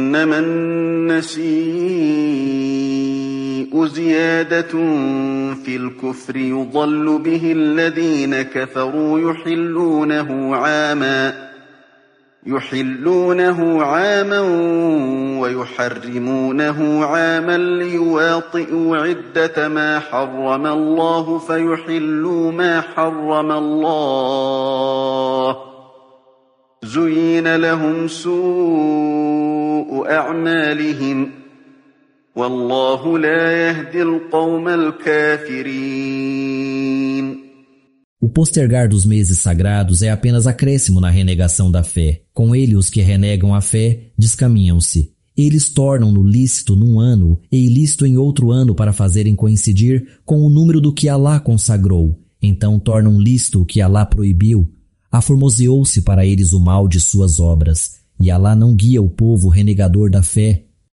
إنما النسيء زيادة في الكفر يضل به الذين كفروا يحلونه عاما ويحرمونه عاما ليواطئوا عدة ما حرم الله فيحلوا ما حرم الله زين لهم سوء أعمالهم والله لا يهدي القوم الكافرين. O postergar dos meses sagrados é apenas acréscimo na renegação da fé. Com ele, os que renegam a fé descaminham-se. Eles tornam-no lícito num ano e ilícito em outro ano para fazerem coincidir com o número do que Alá consagrou. Então tornam lícito o que Alá proibiu. Aformoseou-se para eles o mal de suas obras. E Alá não guia o povo renegador da fé